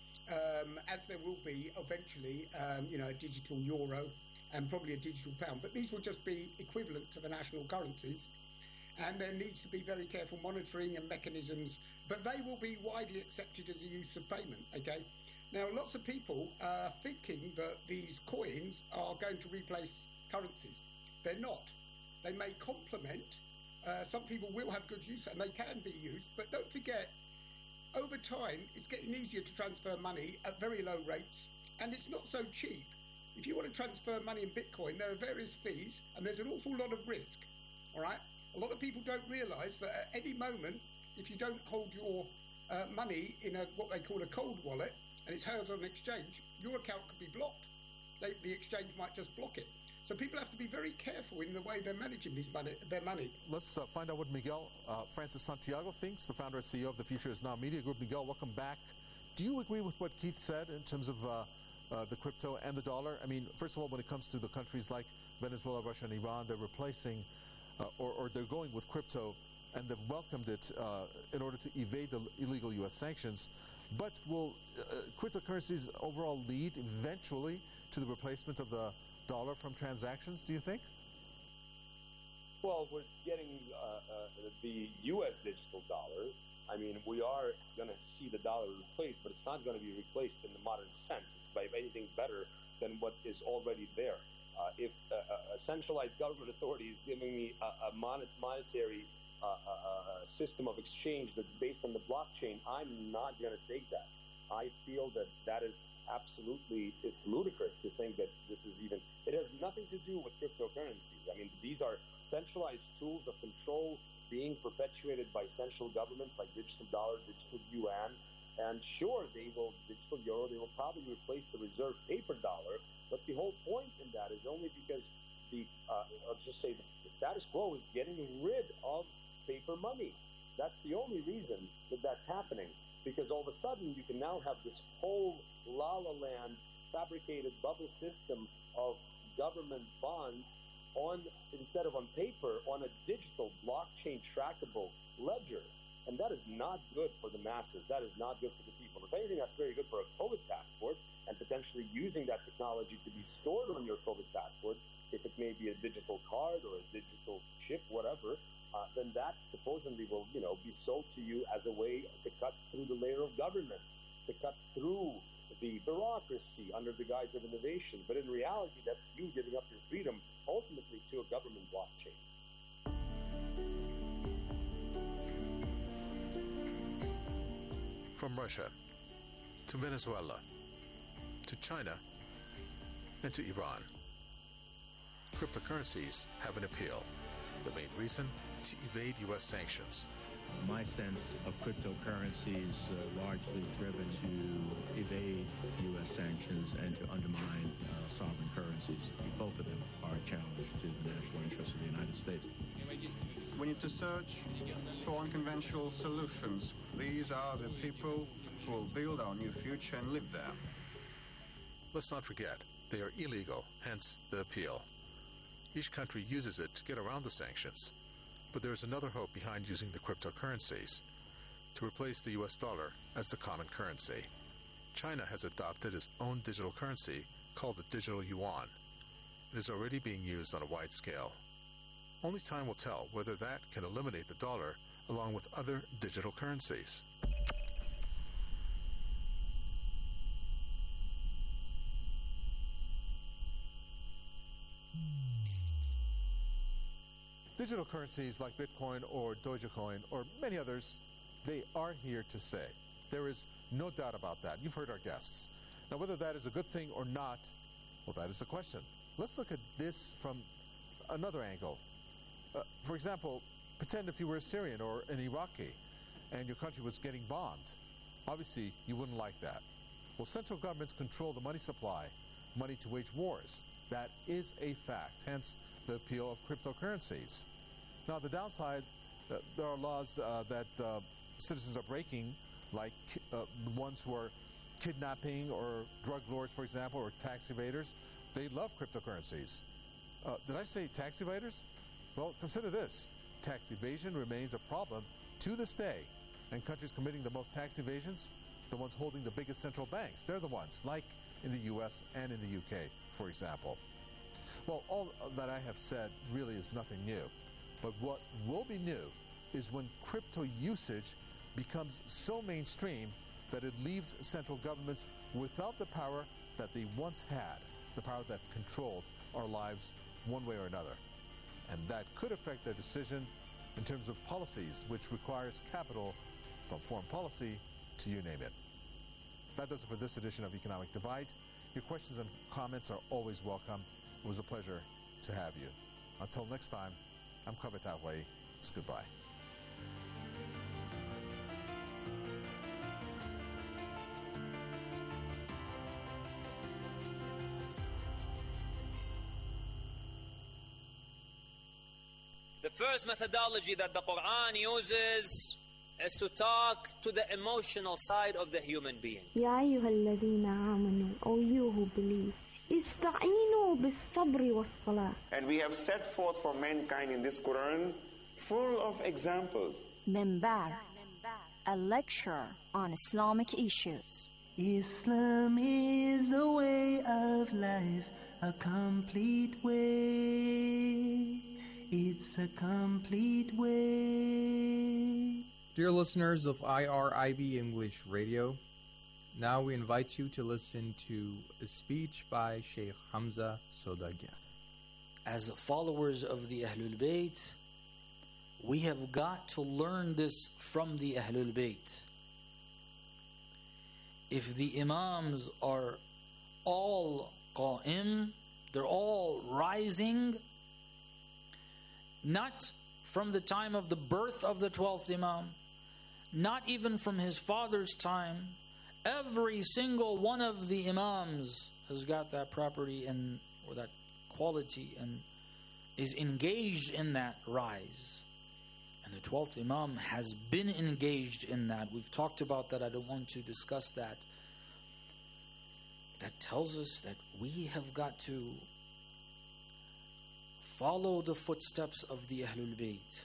um, as there will be eventually, um, you know, a digital euro and probably a digital pound. But these will just be equivalent to the national currencies, and there needs to be very careful monitoring and mechanisms, but they will be widely accepted as a use of payment, okay? Now, lots of people are thinking that these coins are going to replace currencies. They're not. They may complement. Uh, some people will have good use, and they can be used, but don't forget, over time, it's getting easier to transfer money at very low rates, and it's not so cheap. If you want to transfer money in Bitcoin, there are various fees, and there's an awful lot of risk, all right? A lot of people don't realize that at any moment, if you don't hold your uh, money in a what they call a cold wallet, and it's held on an exchange, your account could be blocked. They, the exchange might just block it. So people have to be very careful in the way they're managing these money, their money. Let's uh, find out what Miguel uh, Francis Santiago thinks, the founder and C E O of the Future Is Now Media Group. Miguel, welcome back. Do you agree with what Keith said in terms of uh, uh, the crypto and the dollar? I mean, first of all, when it comes to the countries like Venezuela, Russia, and Iran, they're replacing uh, or, or they're going with crypto, and they've welcomed it uh, in order to evade the illegal U S sanctions. But will uh, cryptocurrencies overall lead eventually to the replacement of the dollar from transactions, do you think? Well, we're getting uh, uh, the U S digital dollar. I mean, we are going to see the dollar replaced, but it's not going to be replaced in the modern sense. It's by anything better than what is already there. Uh, if uh, a centralized government authority is giving me a, a mon- monetary uh, uh, system of exchange that's based on the blockchain, I'm not going to take that. I feel that that is absolutely, it's ludicrous to think that this is even, it has nothing to do with cryptocurrencies. I mean, these are centralized tools of control being perpetuated by central governments like digital dollar, digital yuan, and sure, they will, digital euro, they will probably replace the reserve paper dollar, but the whole point in that is only because the, uh, I'll just say the status quo is getting rid of paper money. That's the only reason that that's happening. Because all of a sudden you can now have this whole la la land fabricated bubble system of government bonds on, instead of on paper, on a digital blockchain trackable ledger. And that is not good for the masses. That is not good for the people. If anything, that's very good for a COVID passport and potentially using that technology to be stored on your COVID passport, if it may be a digital card or a digital chip, whatever. Uh, then that supposedly will, you know, be sold to you as a way to cut through the layer of governments, to cut through the bureaucracy under the guise of innovation. But in reality, that's you giving up your freedom ultimately to a government blockchain. From Russia to Venezuela to China and to Iran, cryptocurrencies have an appeal. The main reason? To evade U S sanctions. My sense of cryptocurrencies uh, largely driven to evade U S sanctions and to undermine uh, sovereign currencies. Both of them are a challenge to the national interests of the United States. We need to search for unconventional solutions. These are the people who will build our new future and live there. Let's not forget, they are illegal, hence the appeal. Each country uses it to get around the sanctions. But there is another hope behind using the cryptocurrencies, to replace the U S dollar as the common currency. China has adopted its own digital currency called the digital yuan. It is already being used on a wide scale. Only time will tell whether that can eliminate the dollar along with other digital currencies. Digital currencies like Bitcoin or Dogecoin or many others, they are here to stay. There is no doubt about that. You've heard our guests. Now, whether that is a good thing or not, well, that is the question. Let's look at this from another angle. Uh, for example, pretend if you were a Syrian or an Iraqi and your country was getting bombed. Obviously, you wouldn't like that. Well, central governments control the money supply, money to wage wars. That is a fact, hence the appeal of cryptocurrencies. Now, the downside, uh, there are laws uh, that uh, citizens are breaking, like uh, the ones who are kidnapping or drug lords, for example, or tax evaders. They love cryptocurrencies. Uh, did I say tax evaders? Well, consider this. Tax evasion remains a problem to this day. And countries committing the most tax evasions, the ones holding the biggest central banks, they're the ones, like in the U S and in the U K, for example. Well, all that I have said really is nothing new. But what will be new is when crypto usage becomes so mainstream that it leaves central governments without the power that they once had, the power that controlled our lives one way or another. And that could affect their decision in terms of policies, which requires capital from foreign policy to you name it. That does it for this edition of Economic Divide. Your questions and comments are always welcome. It was a pleasure to have you. Until next time, I'm Kaveh Tawai. It's goodbye. The first methodology that the Quran uses is to talk to the emotional side of the human being. يا أيها الذين آمنوا, O you who believe, استعينوا بالصبر والصلاة. And we have set forth for mankind in this Quran full of examples. Minbar, a lecture on Islamic issues. Islam is a way of life, a complete way. It's a complete way. Dear listeners of I R I B English Radio, now we invite you to listen to a speech by Sheikh Hamza Sodagya. As followers of the Ahlul Bayt, we have got to learn this from the Ahlul Bayt. If the Imams are all qa'im, they're all rising, not from the time of the birth of the twelfth Imam, not even from his father's time. Every single one of the Imams has got that property and or that quality and is engaged in that rise. And the twelfth Imam has been engaged in that. We've talked about that. I don't want to discuss that. That tells us that we have got to follow the footsteps of the Ahlul Bayt.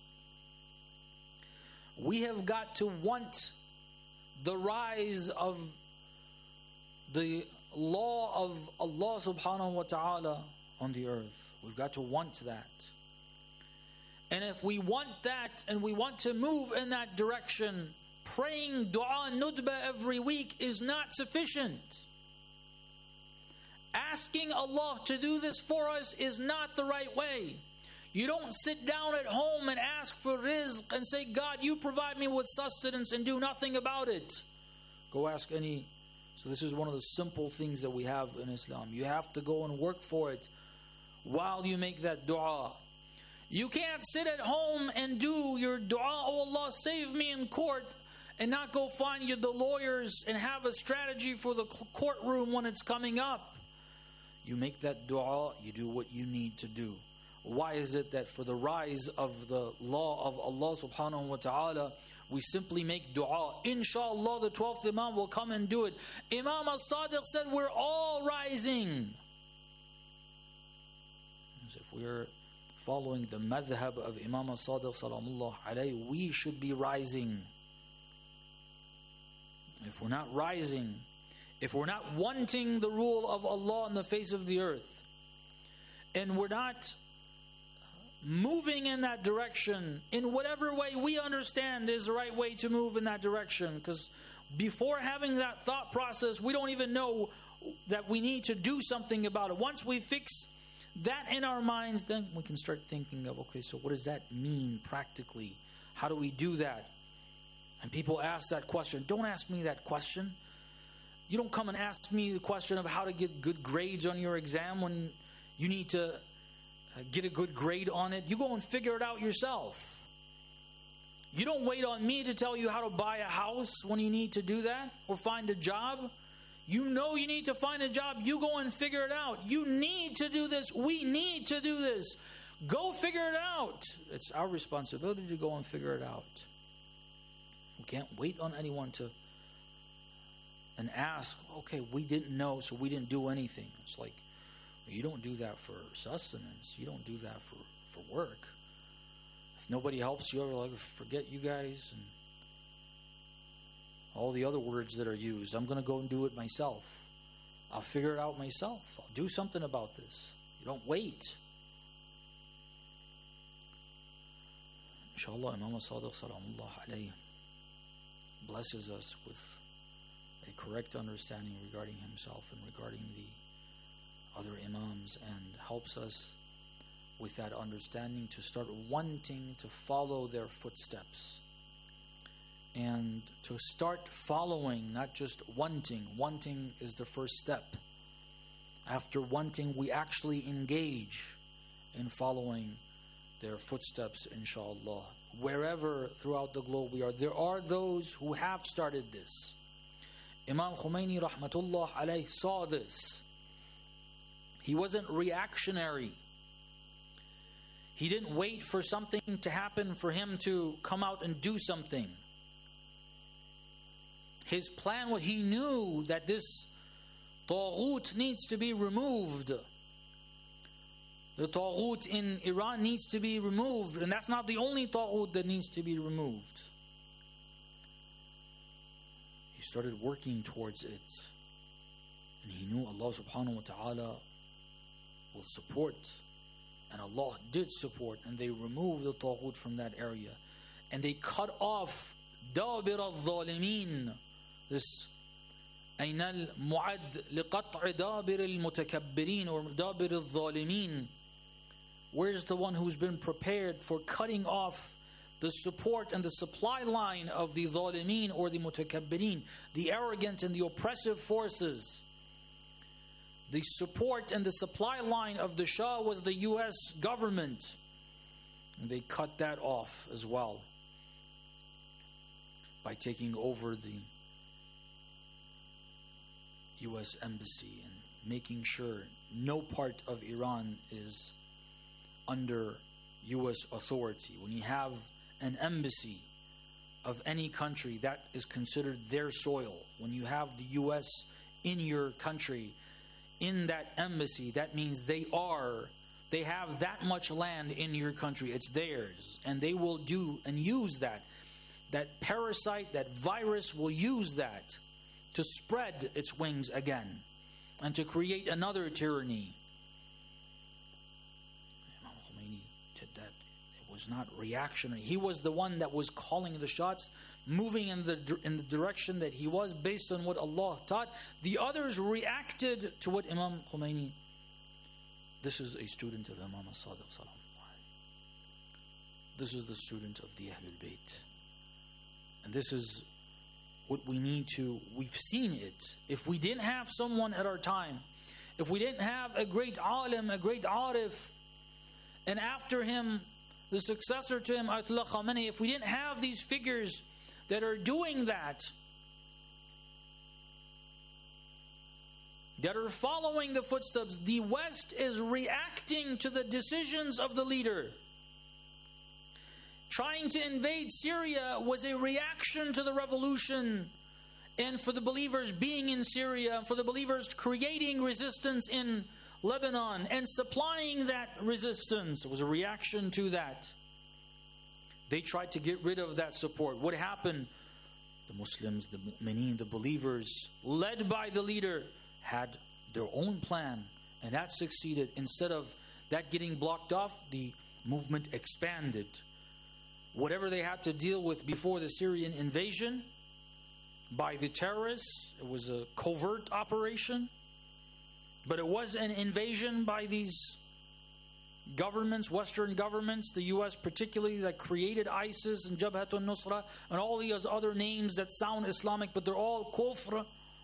We have got to want the rise of the law of Allah subhanahu wa ta'ala on the earth. We've got to want that. And if we want that and we want to move in that direction, praying dua nudba every week is not sufficient. Asking Allah to do this for us is not the right way. You don't sit down at home and ask for rizq and say, God, you provide me with sustenance and do nothing about it. Go ask any. So this is one of the simple things that we have in Islam. You have to go and work for it while you make that dua. You can't sit at home and do your dua, oh Allah, save me in court, and not go find you the lawyers and have a strategy for the courtroom when it's coming up. You make that dua, you do what you need to do. Why is it that for the rise of the law of Allah subhanahu wa ta'ala, we simply make dua? Inshallah, the twelfth Imam will come and do it. Imam al-Sadiq said, we're all rising. As if we're following the madhab of Imam al-Sadiq salamullah alayhi, we should be rising. If we're not rising, if we're not wanting the rule of Allah on the face of the earth, and we're not moving in that direction in whatever way we understand is the right way to move in that direction, because before having that thought process, we don't even know that we need to do something about it. Once we fix that in our minds, then we can start thinking of, okay, so what does that mean practically? How do we do that? And people ask that question. Don't ask me that question. You don't come and ask me the question of how to get good grades on your exam when you need to get a good grade on it. You go and figure it out yourself. You don't wait on me to tell you how to buy a house when you need to do that or find a job. You know you need to find a job. You go and figure it out. You need to do this. We need to do this. Go figure it out. It's our responsibility to go and figure it out. We can't wait on anyone to and ask, okay, we didn't know, so we didn't do anything. It's like, you don't do that for sustenance. You don't do that for, for work. If nobody helps you, like, forget you guys and all the other words that are used. I'm going to go and do it myself. I'll figure it out myself. I'll do something about this. You don't wait. Inshallah, Imam al-Sadiq salamullah alayhi blesses us with a correct understanding regarding himself and regarding the other Imams, and helps us with that understanding to start wanting to follow their footsteps. And to start following, not just wanting. Wanting is the first step. After wanting, we actually engage in following their footsteps, inshallah. Wherever throughout the globe we are, there are those who have started this. Imam Khomeini rahmatullah alayhi saw this. He wasn't reactionary. He didn't wait for something to happen for him to come out and do something. His plan was, he knew that this Taghut needs to be removed. The Taghut in Iran needs to be removed, and that's not the only Taghut that needs to be removed. He started working towards it, and he knew Allah subhanahu wa ta'ala will support, and Allah did support, and they removed the Taghut from that area, and they cut off Dabir al-Zalimin, this أين المعد لقطع دابر المتكبرين or دابر الظالمين. Where's the one who's been prepared for cutting off the support and the supply line of the ظالمين or the mutakabbirin, the arrogant and the oppressive forces? The support and the supply line of the Shah was the U S government. And they cut that off as well by taking over the U S embassy and making sure no part of Iran is under U S authority. When you have an embassy of any country, that is considered their soil. When you have the U S in your country, in that embassy, that means they are, they have that much land in your country. It's theirs. And they will do and use that. That parasite, that virus will use that to spread its wings again and to create another tyranny. Imam Khomeini did that. It was not reactionary. He was the one that was calling the shots, moving in the in the direction that he was based on what Allah taught. The others reacted to what Imam Khomeini. This is a student of Imam al-Sadiq salam. This is the student of the Ahlul Bayt. And this is what we need to, we've seen it. If we didn't have someone at our time, if we didn't have a great alim, a great arif, and after him the successor to him, Ayatollah Khamenei, if we didn't have these figures that are doing that, that are following the footsteps, the West is reacting to the decisions of the leader. Trying to invade Syria was a reaction to the revolution, and for the believers being in Syria, for the believers creating resistance in Lebanon and supplying that resistance. It was a reaction to that. They tried to get rid of that support. What happened? The Muslims, the mu'mineen, the believers, led by the leader, had their own plan, and that succeeded. Instead of that getting blocked off, the movement expanded. Whatever they had to deal with before the Syrian invasion by the terrorists, it was a covert operation, but it was an invasion by these governments, Western governments, the U S particularly, that created ISIS and Jabhat al-Nusra and all these other names that sound Islamic, but they're all kufr.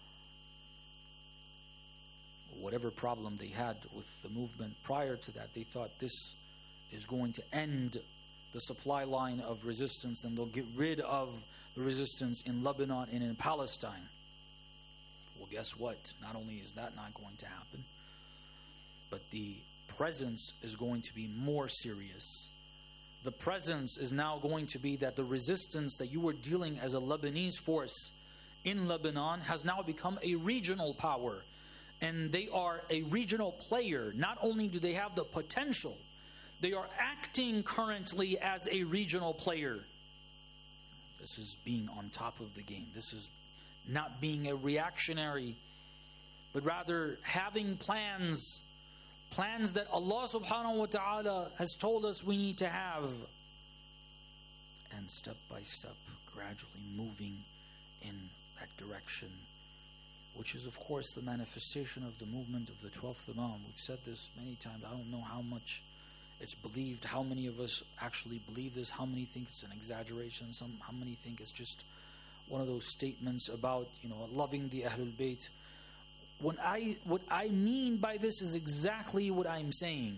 Whatever problem they had with the movement prior to that, they thought this is going to end the supply line of resistance, and they'll get rid of the resistance in Lebanon and in Palestine. Well, guess what? Not only is that not going to happen, but the presence is going to be more serious. The presence is now going to be that the resistance that you were dealing as a Lebanese force in Lebanon has now become a regional power. And they are a regional player. Not only do they have the potential, they are acting currently as a regional player. This is being on top of the game. This is not being a reactionary, but rather having plans, plans that Allah subhanahu wa ta'ala has told us we need to have. And step by step, gradually moving in that direction, which is, of course, the manifestation of the movement of the twelfth Imam. We've said this many times. I don't know how much it's believed, how many of us actually believe this, how many think it's an exaggeration, some, how many think it's just one of those statements about, you know, loving the Ahlul Bayt. When I, what I mean by this is exactly what I'm saying.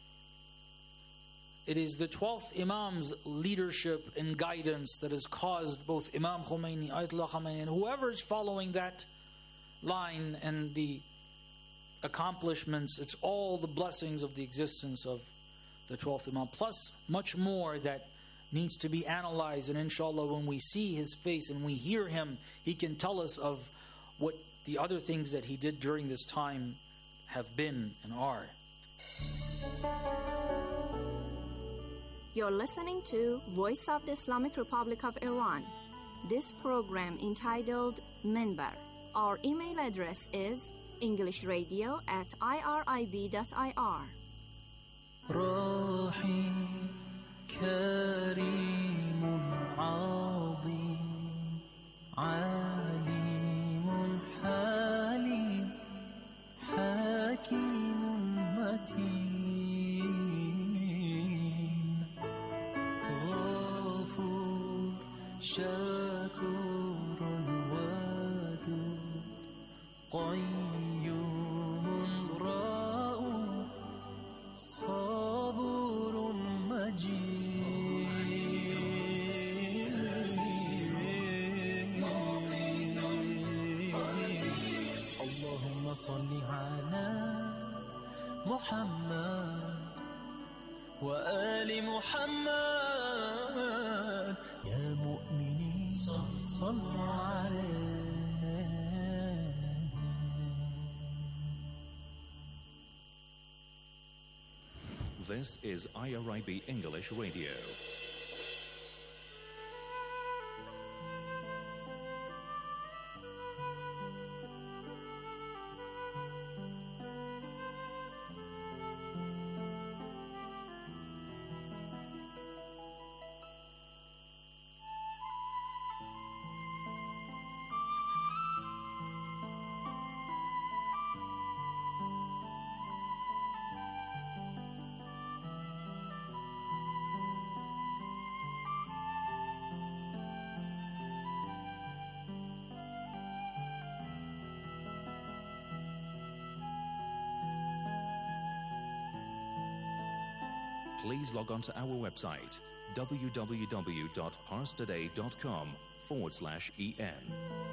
It is the twelfth Imam's leadership and guidance that has caused both Imam Khomeini, Ayatollah Khamenei, and whoever is following that line and the accomplishments, it's all the blessings of the existence of the twelfth Imam, plus much more that needs to be analyzed. And inshallah, when we see his face and we hear him, he can tell us of what the other things that he did during this time have been and are. You're listening to Voice of the Islamic Republic of Iran. This program entitled Minbar. Our email address is englishradio at irib dot I R. رحيم كريم عظيم عليم حليم حكيم متين غفور شكور ودود قيوم رؤوف صبور مجيد اللهم صل على محمد وآل محمد يا مؤمنين صلوا عليه. This is I R I B English Radio. please log on to our website, w w w dot parstoday dot com forward slash en.